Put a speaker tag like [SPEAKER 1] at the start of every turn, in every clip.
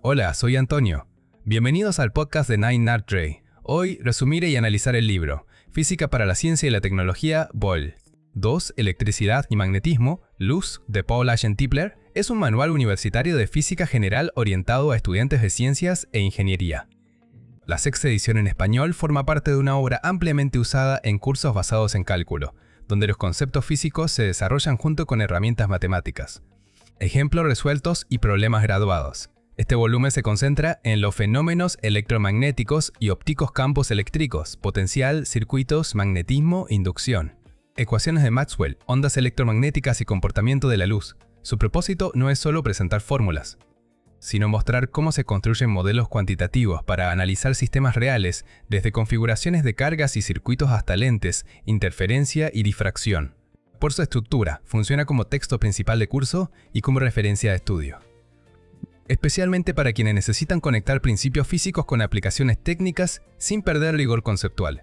[SPEAKER 1] Hola, soy Antonio. Bienvenidos al podcast de Nine Nerd Ray. Hoy resumiré y analizar el libro Física para la Ciencia y la Tecnología, Vol. 2. Electricidad y Magnetismo, Luz, de Paul Ashton Tipler, es un manual universitario de física general orientado a estudiantes de ciencias e ingeniería. La sexta edición en español forma parte de una obra ampliamente usada en cursos basados en cálculo, donde los conceptos físicos se desarrollan junto con herramientas matemáticas. Ejemplos resueltos y problemas graduados. Este volumen se concentra en los fenómenos electromagnéticos y ópticos campos eléctricos, potencial, circuitos, magnetismo, inducción. Ecuaciones de Maxwell, ondas electromagnéticas y comportamiento de la luz. Su propósito no es solo presentar fórmulas, sino mostrar cómo se construyen modelos cuantitativos para analizar sistemas reales, desde configuraciones de cargas y circuitos hasta lentes, interferencia y difracción. Por su estructura, funciona como texto principal de curso y como referencia de estudio, especialmente para quienes necesitan conectar principios físicos con aplicaciones técnicas sin perder rigor conceptual.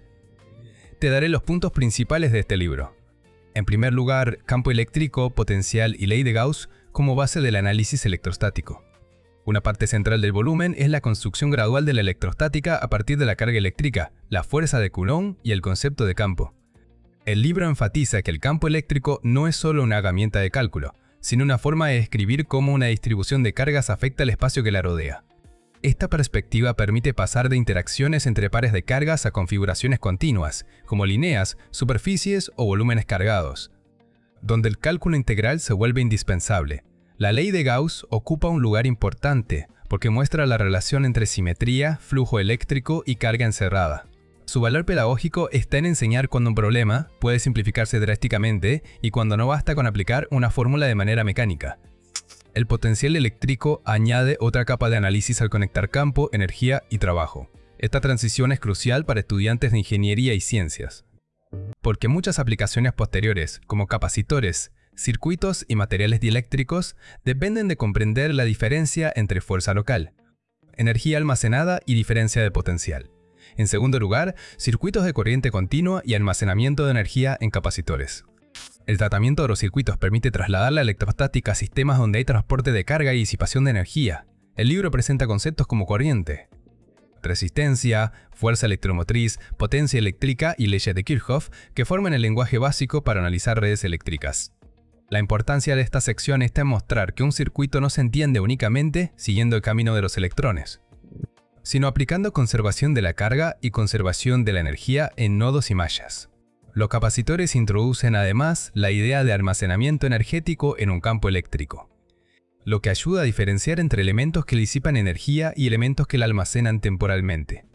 [SPEAKER 1] Te daré los puntos principales de este libro. En primer lugar, campo eléctrico, potencial y ley de Gauss como base del análisis electrostático. Una parte central del volumen es la construcción gradual de la electrostática a partir de la carga eléctrica, la fuerza de Coulomb y el concepto de campo. El libro enfatiza que el campo eléctrico no es solo una herramienta de cálculo, sino una forma de describir cómo una distribución de cargas afecta el espacio que la rodea. Esta perspectiva permite pasar de interacciones entre pares de cargas a configuraciones continuas, como líneas, superficies o volúmenes cargados, donde el cálculo integral se vuelve indispensable. La ley de Gauss ocupa un lugar importante porque muestra la relación entre simetría, flujo eléctrico y carga encerrada. Su valor pedagógico está en enseñar cuando un problema puede simplificarse drásticamente y cuando no basta con aplicar una fórmula de manera mecánica. El potencial eléctrico añade otra capa de análisis al conectar campo, energía y trabajo. Esta transición es crucial para estudiantes de ingeniería y ciencias, porque muchas aplicaciones posteriores, como capacitores, circuitos y materiales dieléctricos, dependen de comprender la diferencia entre fuerza local, energía almacenada y diferencia de potencial. En segundo lugar, circuitos de corriente continua y almacenamiento de energía en capacitores. El tratamiento de los circuitos permite trasladar la electrostática a sistemas donde hay transporte de carga y disipación de energía. El libro presenta conceptos como corriente, resistencia, fuerza electromotriz, potencia eléctrica y leyes de Kirchhoff que forman el lenguaje básico para analizar redes eléctricas. La importancia de esta sección está en mostrar que un circuito no se entiende únicamente siguiendo el camino de los electrones, sino aplicando conservación de la carga y conservación de la energía en nodos y mallas. Los capacitores introducen además la idea de almacenamiento energético en un campo eléctrico, lo que ayuda a diferenciar entre elementos que disipan energía y elementos que la almacenan temporalmente.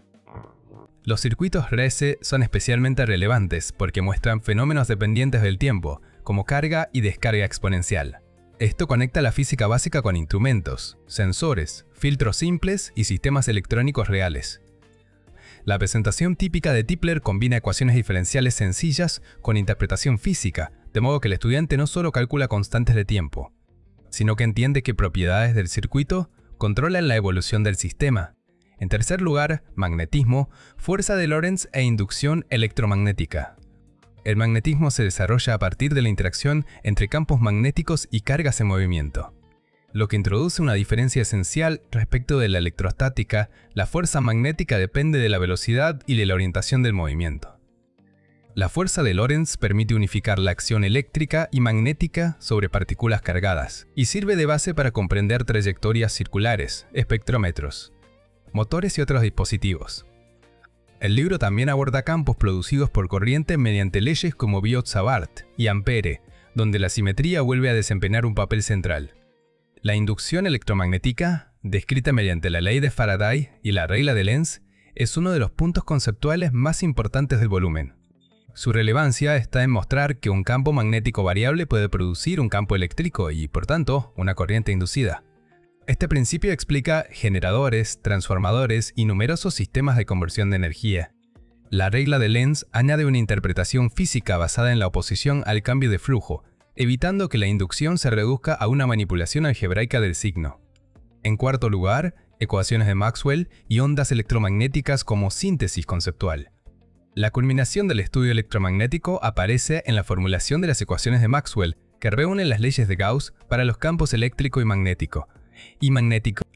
[SPEAKER 1] Los circuitos RESE son especialmente relevantes porque muestran fenómenos dependientes del tiempo, como carga y descarga exponencial. Esto conecta la física básica con instrumentos, sensores, filtros simples y sistemas electrónicos reales. La presentación típica de Tipler combina ecuaciones diferenciales sencillas con interpretación física, de modo que el estudiante no solo calcula constantes de tiempo, sino que entiende que propiedades del circuito controlan la evolución del sistema. En tercer lugar, magnetismo, fuerza de Lorentz e inducción electromagnética. El magnetismo se desarrolla a partir de la interacción entre campos magnéticos y cargas en movimiento, lo que introduce una diferencia esencial respecto de la electrostática. La fuerza magnética depende de la velocidad y de la orientación del movimiento. La fuerza de Lorentz permite unificar la acción eléctrica y magnética sobre partículas cargadas y sirve de base para comprender trayectorias circulares, espectrómetros, motores y otros dispositivos. El libro también aborda campos producidos por corriente mediante leyes como Biot-Savart y Ampere, donde la simetría vuelve a desempeñar un papel central. La inducción electromagnética, descrita mediante la ley de Faraday y la regla de Lenz, es uno de los puntos conceptuales más importantes del volumen. Su relevancia está en mostrar que un campo magnético variable puede producir un campo eléctrico y, por tanto, una corriente inducida. Este principio explica generadores, transformadores y numerosos sistemas de conversión de energía. La regla de Lenz añade una interpretación física basada en la oposición al cambio de flujo, evitando que la inducción se reduzca a una manipulación algebraica del signo. En cuarto lugar, ecuaciones de Maxwell y ondas electromagnéticas como síntesis conceptual. La culminación del estudio electromagnético aparece en la formulación de las ecuaciones de Maxwell, que reúnen las leyes de Gauss para los campos eléctrico y magnético,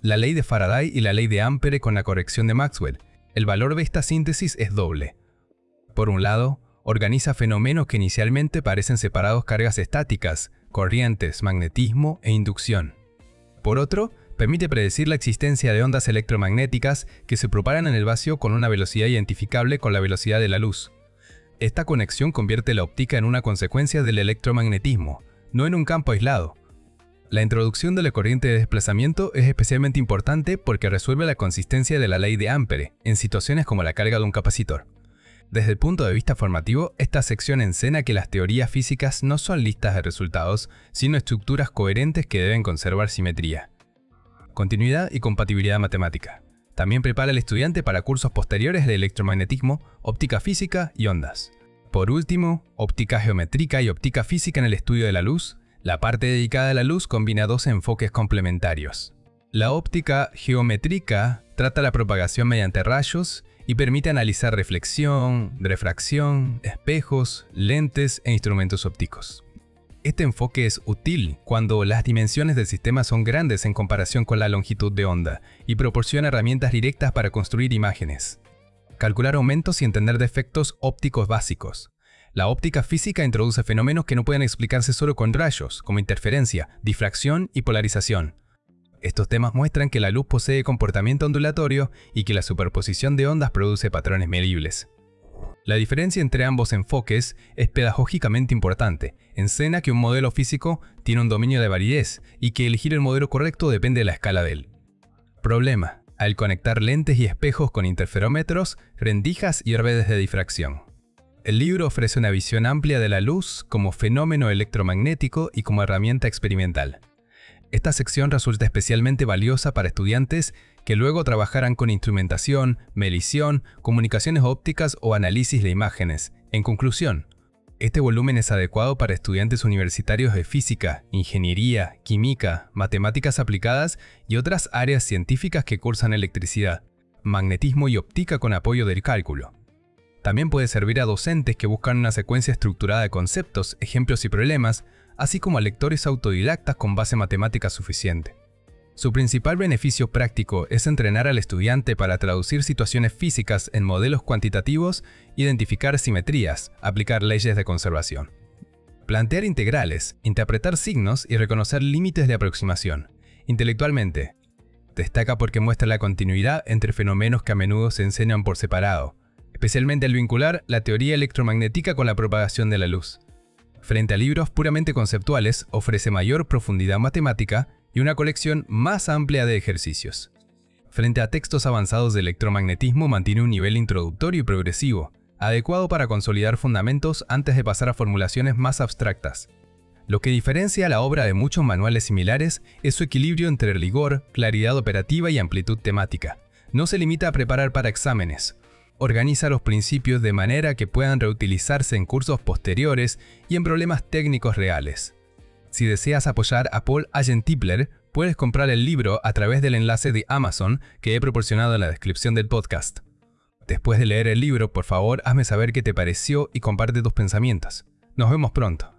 [SPEAKER 1] la ley de Faraday y la ley de Ampere con la corrección de Maxwell. El valor de esta síntesis es doble. Por un lado, organiza fenómenos que inicialmente parecen separados: cargas estáticas, corrientes, magnetismo e inducción. Por otro, permite predecir la existencia de ondas electromagnéticas que se propagan en el vacío con una velocidad identificable con la velocidad de la luz. Esta conexión convierte la óptica en una consecuencia del electromagnetismo, no en un campo aislado. La introducción de la corriente de desplazamiento es especialmente importante porque resuelve la consistencia de la ley de Ampere en situaciones como la carga de un capacitor. Desde el punto de vista formativo, esta sección enseña que las teorías físicas no son listas de resultados, sino estructuras coherentes que deben conservar simetría. Continuidad y compatibilidad matemática. También prepara al estudiante para cursos posteriores de electromagnetismo, óptica física y ondas. Por último, óptica geométrica y óptica física en el estudio de la luz. La parte dedicada a la luz combina dos enfoques complementarios. La óptica geométrica trata la propagación mediante rayos y permite analizar reflexión, refracción, espejos, lentes e instrumentos ópticos. Este enfoque es útil cuando las dimensiones del sistema son grandes en comparación con la longitud de onda y proporciona herramientas directas para construir imágenes, calcular aumentos y entender defectos ópticos básicos. La óptica física introduce fenómenos que no pueden explicarse solo con rayos, como interferencia, difracción y polarización. Estos temas muestran que la luz posee comportamiento ondulatorio y que la superposición de ondas produce patrones medibles. La diferencia entre ambos enfoques es pedagógicamente importante. Enseña que un modelo físico tiene un dominio de validez y que elegir el modelo correcto depende de la escala de él. Problema: al conectar lentes y espejos con interferómetros, rendijas y redes de difracción. El libro ofrece una visión amplia de la luz como fenómeno electromagnético y como herramienta experimental. Esta sección resulta especialmente valiosa para estudiantes que luego trabajarán con instrumentación, medición, comunicaciones ópticas o análisis de imágenes. En conclusión, este volumen es adecuado para estudiantes universitarios de física, ingeniería, química, matemáticas aplicadas y otras áreas científicas que cursan electricidad, magnetismo y óptica con apoyo del cálculo. También puede servir a docentes que buscan una secuencia estructurada de conceptos, ejemplos y problemas, así como a lectores autodidactas con base matemática suficiente. Su principal beneficio práctico es entrenar al estudiante para traducir situaciones físicas en modelos cuantitativos, identificar simetrías, aplicar leyes de conservación, plantear integrales, interpretar signos y reconocer límites de aproximación. Intelectualmente, destaca porque muestra la continuidad entre fenómenos que a menudo se enseñan por separado, especialmente al vincular la teoría electromagnética con la propagación de la luz. Frente a libros puramente conceptuales, ofrece mayor profundidad matemática y una colección más amplia de ejercicios. Frente a textos avanzados de electromagnetismo, mantiene un nivel introductorio y progresivo, adecuado para consolidar fundamentos antes de pasar a formulaciones más abstractas. Lo que diferencia la obra de muchos manuales similares es su equilibrio entre rigor, claridad operativa y amplitud temática. No se limita a preparar para exámenes. Organiza los principios de manera que puedan reutilizarse en cursos posteriores y en problemas técnicos reales. Si deseas apoyar a Paul Agentipler, puedes comprar el libro a través del enlace de Amazon que he proporcionado en la descripción del podcast. Después de leer el libro, por favor, hazme saber qué te pareció y comparte tus pensamientos. Nos vemos pronto.